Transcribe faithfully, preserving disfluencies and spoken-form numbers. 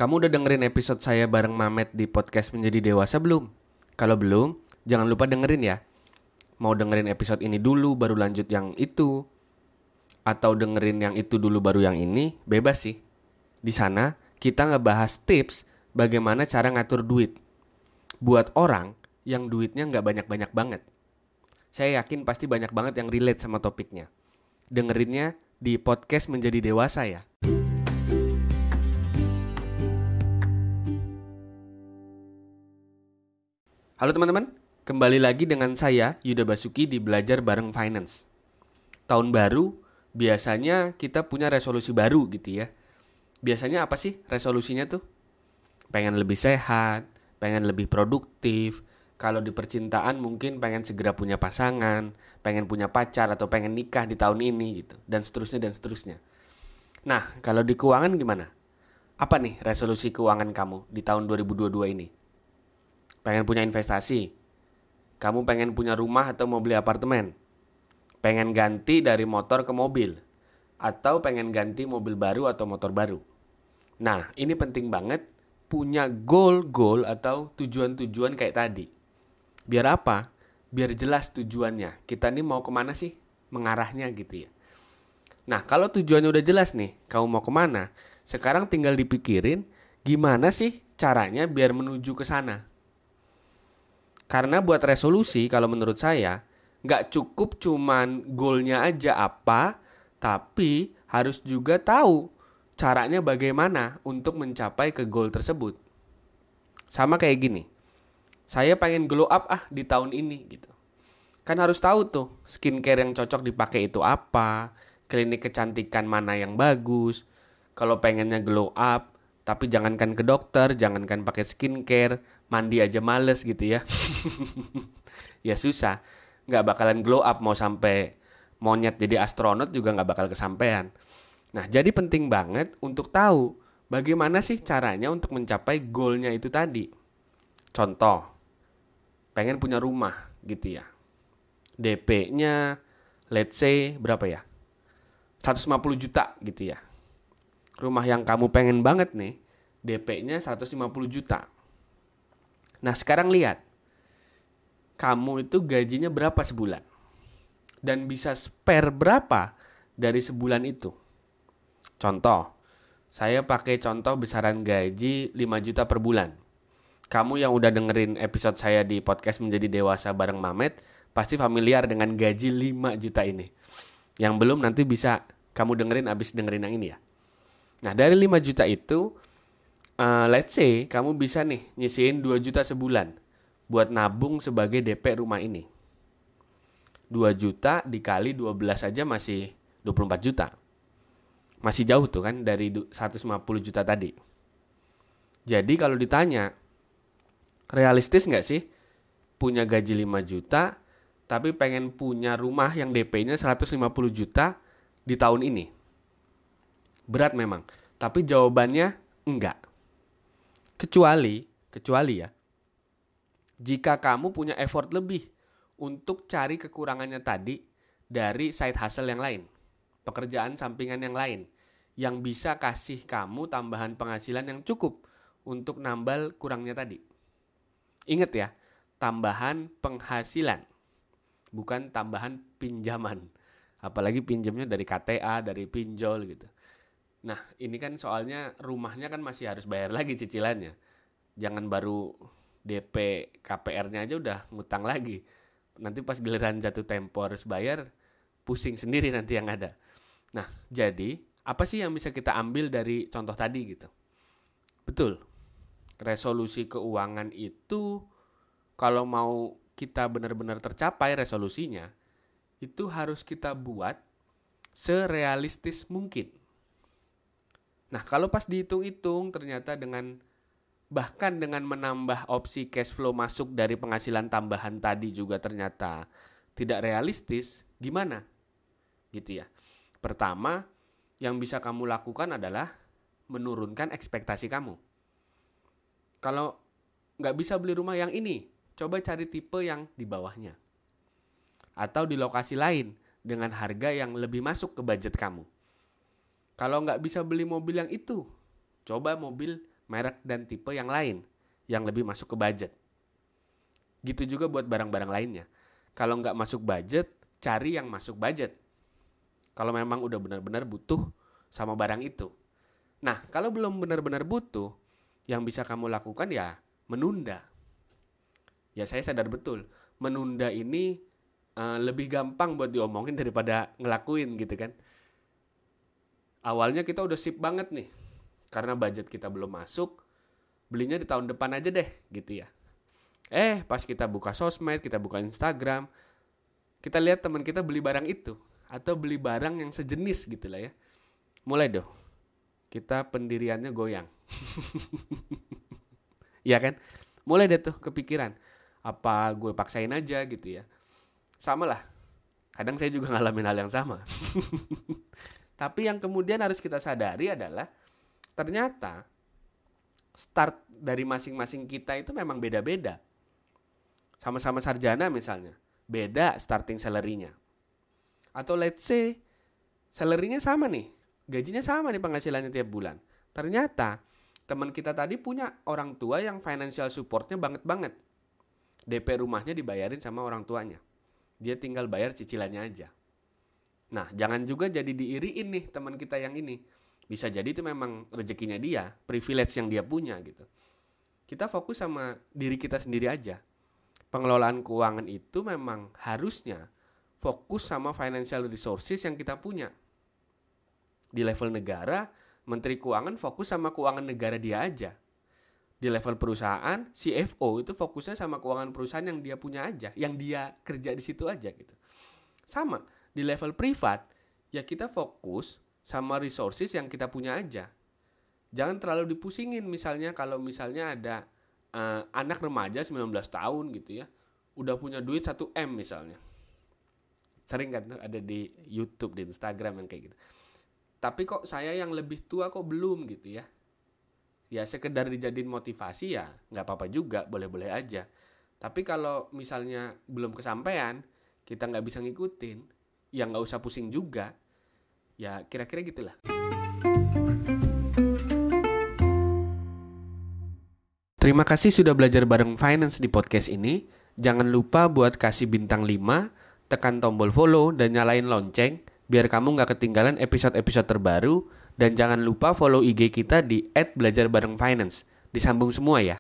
Kamu udah dengerin episode saya bareng Mamet di podcast Menjadi Dewasa belum? Kalau belum, jangan lupa dengerin ya. Mau dengerin episode ini dulu baru lanjut yang itu, atau dengerin yang itu dulu baru yang ini, bebas sih. Di sana kita ngebahas tips bagaimana cara ngatur duit buat orang yang duitnya nggak banyak-banyak banget. Saya yakin pasti banyak banget yang relate sama topiknya. Dengerinnya di podcast Menjadi Dewasa ya. Halo teman-teman, kembali lagi dengan saya Yuda Basuki di Belajar Bareng Finance. Tahun baru, biasanya kita punya resolusi baru gitu ya. Biasanya apa sih resolusinya tuh? Pengen lebih sehat, pengen lebih produktif. Kalau di percintaan mungkin pengen segera punya pasangan, pengen punya pacar atau pengen nikah di tahun ini gitu. Dan seterusnya dan seterusnya. Nah, kalau di keuangan gimana? Apa nih resolusi keuangan kamu di tahun dua ribu dua puluh dua ini? Pengen punya investasi? Kamu pengen punya rumah atau mau beli apartemen? Pengen ganti dari motor ke mobil? Atau pengen ganti mobil baru atau motor baru? Nah, ini penting banget punya goal-goal atau tujuan-tujuan kayak tadi. Biar apa? Biar jelas tujuannya. Kita nih mau kemana sih? Mengarahnya gitu ya. Nah, kalau tujuannya udah jelas nih, kamu mau kemana? Sekarang tinggal dipikirin gimana sih caranya biar menuju ke sana. Karena buat resolusi kalau menurut saya nggak cukup cuman goalnya aja apa, tapi harus juga tahu caranya bagaimana untuk mencapai ke goal tersebut. Sama kayak gini, saya pengen glow up ah di tahun ini gitu. Kan harus tahu tuh skincare yang cocok dipakai itu apa, klinik kecantikan mana yang bagus. Kalau pengennya glow up, tapi jangankan ke dokter, jangankan pakai skincare, mandi aja males gitu ya. Ya susah, nggak bakalan glow up mau sampai monyet jadi astronot juga nggak bakal kesampean. Nah, jadi penting banget untuk tahu bagaimana sih caranya untuk mencapai goalnya itu tadi. Contoh, pengen punya rumah gitu ya. D P-nya let's say berapa ya? seratus lima puluh juta gitu ya. Rumah yang kamu pengen banget nih, D P-nya seratus lima puluh juta. Nah, sekarang lihat. Kamu itu gajinya berapa sebulan? Dan bisa spare berapa dari sebulan itu? Contoh, saya pakai contoh besaran gaji lima juta per bulan. Kamu yang udah dengerin episode saya di podcast Menjadi Dewasa bareng Mamet, pasti familiar dengan gaji lima juta ini. Yang belum nanti bisa kamu dengerin abis dengerin yang ini ya. Nah, dari lima juta itu, uh, let's say kamu bisa nih nyisihin dua juta sebulan buat nabung sebagai D P rumah ini. dua juta dikali dua belas aja masih dua puluh empat juta. Masih jauh tuh kan dari seratus lima puluh juta tadi. Jadi kalau ditanya, realistis nggak sih punya gaji lima juta tapi pengen punya rumah yang D P-nya seratus lima puluh juta di tahun ini? Berat memang, tapi jawabannya enggak. Kecuali, kecuali ya, jika kamu punya effort lebih untuk cari kekurangannya tadi dari side hustle yang lain, pekerjaan sampingan yang lain, yang bisa kasih kamu tambahan penghasilan yang cukup untuk nambal kurangnya tadi. Ingat ya, tambahan penghasilan, bukan tambahan pinjaman. Apalagi pinjamnya dari K T A, dari pinjol gitu. Nah, ini kan soalnya rumahnya kan masih harus bayar lagi cicilannya. Jangan baru D P K P R-nya aja udah ngutang lagi. Nanti pas giliran jatuh tempo harus bayar, pusing sendiri nanti yang ada. Nah, jadi apa sih yang bisa kita ambil dari contoh tadi gitu? Betul, resolusi keuangan itu kalau mau kita benar-benar tercapai resolusinya, itu harus kita buat serealistis mungkin. Nah, kalau pas dihitung-hitung ternyata dengan bahkan dengan menambah opsi cash flow masuk dari penghasilan tambahan tadi juga ternyata tidak realistis, gimana? Gitu ya. Pertama, yang bisa kamu lakukan adalah menurunkan ekspektasi kamu. Kalau nggak bisa beli rumah yang ini, coba cari tipe yang di bawahnya. Atau di lokasi lain dengan harga yang lebih masuk ke budget kamu. Kalau nggak bisa beli mobil yang itu, coba mobil merek dan tipe yang lain yang lebih masuk ke budget. Gitu juga buat barang-barang lainnya. Kalau nggak masuk budget, cari yang masuk budget. Kalau memang udah benar-benar butuh sama barang itu. Nah, kalau belum benar-benar butuh, yang bisa kamu lakukan ya menunda. Ya saya sadar betul, menunda ini uh, lebih gampang buat diomongin daripada ngelakuin gitu kan. Awalnya kita udah sip banget nih, karena budget kita belum masuk, belinya di tahun depan aja deh gitu ya. Eh pas kita buka sosmed, kita buka Instagram, kita lihat teman kita beli barang itu, atau beli barang yang sejenis gitu lah ya. Mulai dong, kita pendiriannya goyang. Iya kan? Mulai deh tuh kepikiran, apa gue paksain aja gitu ya. Sama lah, kadang saya juga ngalamin hal yang sama. Tapi yang kemudian harus kita sadari adalah ternyata start dari masing-masing kita itu memang beda-beda. Sama-sama sarjana misalnya, beda starting salary-nya. Atau let's say salary-nya sama nih, gajinya sama nih penghasilannya tiap bulan. Ternyata teman kita tadi punya orang tua yang financial support-nya banget-banget. D P rumahnya dibayarin sama orang tuanya. Dia tinggal bayar cicilannya aja. Nah, jangan juga jadi diiriin nih teman kita yang ini. Bisa jadi itu memang rezekinya dia, privilege yang dia punya gitu. Kita fokus sama diri kita sendiri aja. Pengelolaan keuangan itu memang harusnya fokus sama financial resources yang kita punya. Di level negara, Menteri Keuangan fokus sama keuangan negara dia aja. Di level perusahaan, C F O itu fokusnya sama keuangan perusahaan yang dia punya aja, yang dia kerja di situ aja gitu. Sama, di level privat, ya kita fokus sama resources yang kita punya aja. Jangan terlalu dipusingin misalnya kalau misalnya ada uh, anak remaja sembilan belas tahun gitu ya, udah punya duit satu M misalnya. Sering kan ada di YouTube, di Instagram yang kayak gitu. Tapi kok saya yang lebih tua kok belum gitu ya. Ya sekedar dijadiin motivasi ya gak apa-apa juga, boleh-boleh aja. Tapi kalau misalnya belum kesampaian, kita gak bisa ngikutin, ya gak usah pusing juga. Ya kira-kira gitulah. Terima kasih sudah belajar bareng finance di podcast ini. Jangan lupa buat kasih bintang lima, tekan tombol follow dan nyalain lonceng biar kamu gak ketinggalan episode-episode terbaru. Dan jangan lupa follow I G kita di et belajar bareng finance. Disambung semua ya.